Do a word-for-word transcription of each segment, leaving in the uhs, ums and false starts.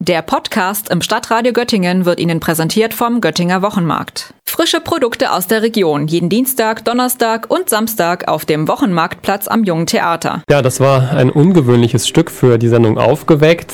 Der Podcast im Stadtradio Göttingen wird Ihnen präsentiert vom Göttinger Wochenmarkt. Frische Produkte aus der Region, jeden Dienstag, Donnerstag und Samstag auf dem Wochenmarktplatz am Jungen Theater. Ja, das war ein ungewöhnliches Stück für die Sendung Aufgeweckt.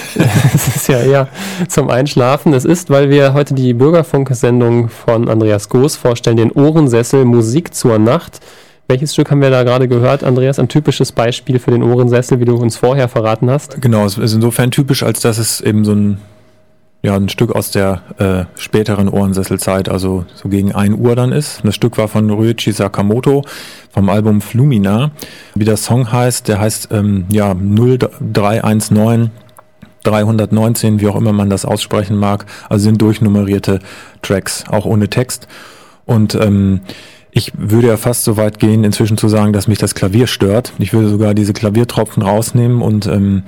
Es ist ja eher zum Einschlafen. Es ist, weil wir heute die Bürgerfunk-Sendung von Andreas Goos vorstellen, den Ohrensessel Musik zur Nacht. Welches Stück haben wir da gerade gehört, Andreas? Ein typisches Beispiel für den Ohrensessel, wie du uns vorher verraten hast. Genau, es ist insofern typisch, als dass es eben so ein, ja, ein Stück aus der äh, späteren Ohrensesselzeit, also so gegen ein Uhr dann ist. Das Stück war von Ryuichi Sakamoto vom Album Flumina. Wie der Song heißt, der heißt ähm, ja null drei eins neun dreihundertneunzehn, wie auch immer man das aussprechen mag. Also sind durchnummerierte Tracks, auch ohne Text. Und ähm, ich würde ja fast so weit gehen, inzwischen zu sagen, dass mich das Klavier stört. Ich würde sogar diese Klaviertropfen rausnehmen und ähm,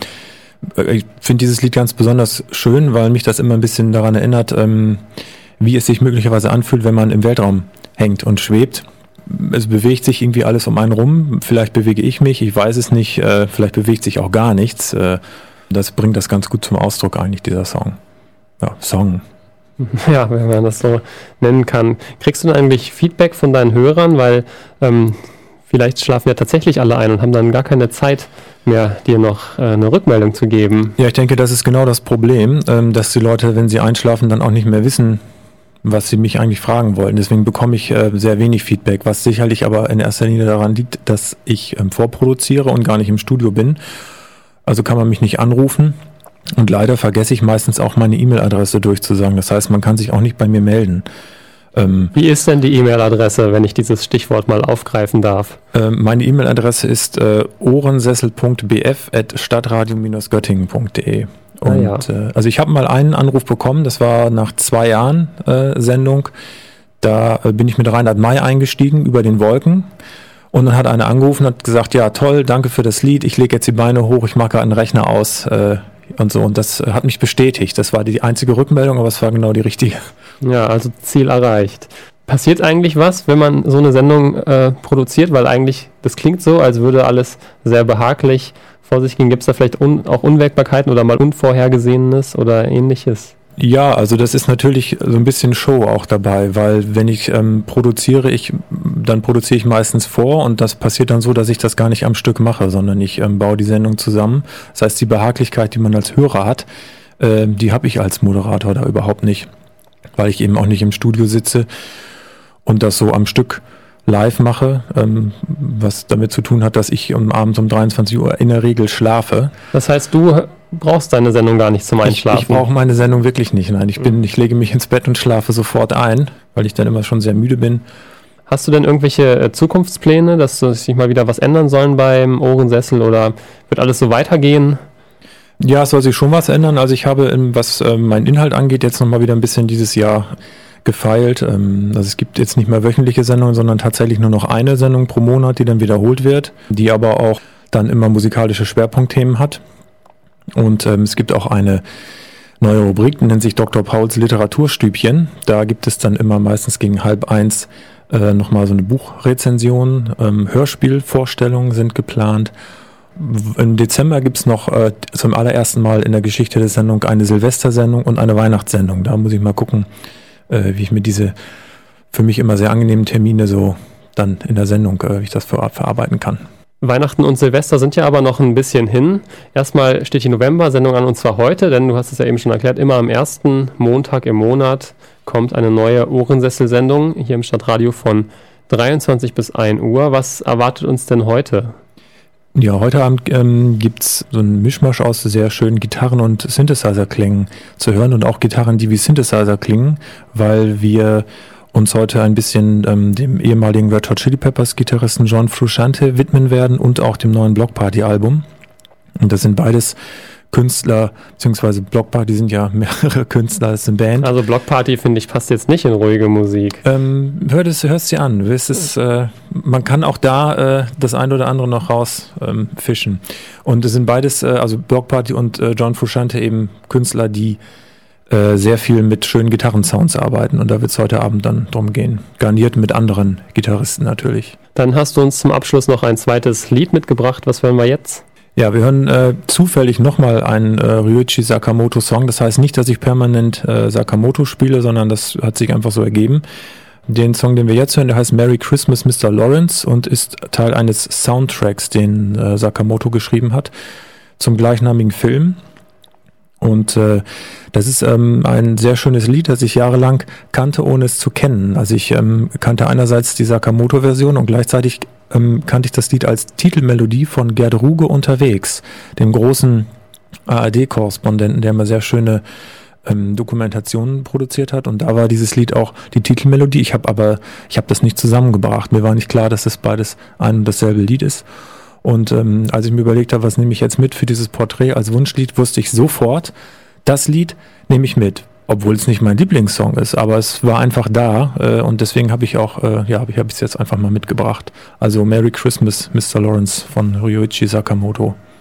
ich finde dieses Lied ganz besonders schön, weil mich das immer ein bisschen daran erinnert, ähm, wie es sich möglicherweise anfühlt, wenn man im Weltraum hängt und schwebt. Es bewegt sich irgendwie alles um einen rum. Vielleicht bewege ich mich, ich weiß es nicht. Äh, vielleicht bewegt sich auch gar nichts. Äh, das bringt das ganz gut zum Ausdruck eigentlich, dieser Song. Ja, Song. Ja, wenn man das so nennen kann. Kriegst du denn eigentlich Feedback von deinen Hörern? Weil ähm, vielleicht schlafen ja tatsächlich alle ein und haben dann gar keine Zeit mehr, dir noch äh, eine Rückmeldung zu geben. Ja, ich denke, das ist genau das Problem, ähm, dass die Leute, wenn sie einschlafen, dann auch nicht mehr wissen, was sie mich eigentlich fragen wollten. Deswegen bekomme ich äh, sehr wenig Feedback, was sicherlich aber in erster Linie daran liegt, dass ich ähm, vorproduziere und gar nicht im Studio bin. Also kann man mich nicht anrufen. Und leider vergesse ich meistens auch meine E-Mail-Adresse durchzusagen. Das heißt, man kann sich auch nicht bei mir melden. Ähm, Wie ist denn die E-Mail-Adresse, wenn ich dieses Stichwort mal aufgreifen darf? Ähm, meine E-Mail-Adresse ist äh, ohrensessel punkt b f at stadtradio göttingen punkt de. Und ah, ja. äh, also ich habe mal einen Anruf bekommen, das war nach zwei Jahren äh, Sendung. Da äh, bin ich mit Reinhard May eingestiegen über den Wolken. Und dann hat einer angerufen und hat gesagt, ja toll, danke für das Lied, ich lege jetzt die Beine hoch, ich mache gerade einen Rechner aus. Äh, Und so, und das hat mich bestätigt. Das war die einzige Rückmeldung, aber es war genau die richtige. Ja, also Ziel erreicht. Passiert eigentlich was, wenn man so eine Sendung äh, produziert? Weil eigentlich, das klingt so, als würde alles sehr behaglich vor sich gehen. Gibt es da vielleicht un- auch Unwägbarkeiten oder mal Unvorhergesehenes oder Ähnliches? Ja, also das ist natürlich so ein bisschen Show auch dabei, weil wenn ich ähm, produziere, ich dann produziere ich meistens vor und das passiert dann so, dass ich das gar nicht am Stück mache, sondern ich ähm, baue die Sendung zusammen. Das heißt, die Behaglichkeit, die man als Hörer hat, äh, die habe ich als Moderator da überhaupt nicht, weil ich eben auch nicht im Studio sitze und das so am Stück live mache, ähm, was damit zu tun hat, dass ich um abends um dreiundzwanzig Uhr in der Regel schlafe. Das heißt, du brauchst deine Sendung gar nicht zum Einschlafen? Ich, ich brauche meine Sendung wirklich nicht. Nein, ich bin, ich lege mich ins Bett und schlafe sofort ein, weil ich dann immer schon sehr müde bin. Hast du denn irgendwelche äh, Zukunftspläne, dass sich mal wieder was ändern sollen beim Ohrensessel oder wird alles so weitergehen? Ja, es soll sich schon was ändern. Also ich habe, was äh, meinen Inhalt angeht, jetzt nochmal wieder ein bisschen dieses Jahr gefeilt. Ähm, also es gibt jetzt nicht mehr wöchentliche Sendungen, sondern tatsächlich nur noch eine Sendung pro Monat, die dann wiederholt wird, die aber auch dann immer musikalische Schwerpunktthemen hat. Und ähm, es gibt auch eine neue Rubrik, die nennt sich Doktor Pauls Literaturstübchen. Da gibt es dann immer meistens gegen halb eins äh, nochmal so eine Buchrezension. Ähm, Hörspielvorstellungen sind geplant. Im Dezember gibt es noch äh, zum allerersten Mal in der Geschichte der Sendung eine Silvestersendung und eine Weihnachtssendung. Da muss ich mal gucken, äh, wie ich mir diese für mich immer sehr angenehmen Termine so dann in der Sendung, äh, wie ich das ver- verarbeiten kann. Weihnachten und Silvester sind ja aber noch ein bisschen hin. Erstmal steht die November-Sendung an und zwar heute, denn du hast es ja eben schon erklärt, immer am ersten Montag im Monat kommt eine neue Ohrensessel-Sendung hier im Stadtradio von dreiundzwanzig bis ein Uhr. Was erwartet uns denn heute? Ja, heute Abend ähm, gibt's so einen Mischmasch aus sehr schönen Gitarren- und Synthesizer-Klängen zu hören und auch Gitarren, die wie Synthesizer klingen, weil wir uns heute ein bisschen ähm, dem ehemaligen Red Hot Chili Peppers Gitarristen John Frusciante widmen werden und auch dem neuen Bloc Party Album. Und das sind beides Künstler, beziehungsweise Bloc Party sind ja mehrere Künstler als eine Band. Also Bloc Party, finde ich, passt jetzt nicht in ruhige Musik. Ähm, hör es, hörst dir an. Es ist, äh, man kann auch da äh, das eine oder andere noch rausfischen. Ähm, fischen. Und es sind beides, äh, also Bloc Party und äh, John Frusciante eben Künstler, die äh, sehr viel mit schönen Gitarrensounds arbeiten. Und da wird es heute Abend dann drum gehen. Garniert mit anderen Gitarristen natürlich. Dann hast du uns zum Abschluss noch ein zweites Lied mitgebracht. Was hören wir jetzt? Ja, wir hören äh, zufällig nochmal einen äh, Ryuichi Sakamoto-Song. Das heißt nicht, dass ich permanent äh, Sakamoto spiele, sondern das hat sich einfach so ergeben. Den Song, den wir jetzt hören, der heißt Merry Christmas, Mister Lawrence und ist Teil eines Soundtracks, den äh, Sakamoto geschrieben hat, zum gleichnamigen Film. Und äh, das ist ähm, ein sehr schönes Lied, das ich jahrelang kannte, ohne es zu kennen. Also ich ähm, kannte einerseits die Sakamoto-Version und gleichzeitig ähm, kannte ich das Lied als Titelmelodie von Gerd Ruge unterwegs, dem großen A R D-Korrespondenten, der immer sehr schöne ähm, Dokumentationen produziert hat. Und da war dieses Lied auch die Titelmelodie. Ich habe aber, ich habe das nicht zusammengebracht. Mir war nicht klar, dass das beides ein und dasselbe Lied ist. Und ähm, als ich mir überlegt habe, was nehme ich jetzt mit für dieses Porträt als Wunschlied, wusste ich sofort, das Lied nehme ich mit, obwohl es nicht mein Lieblingssong ist, aber es war einfach da äh, und deswegen habe ich auch, äh, ja, habe ich es jetzt einfach mal mitgebracht. Also Merry Christmas, Mister Lawrence von Ryuichi Sakamoto.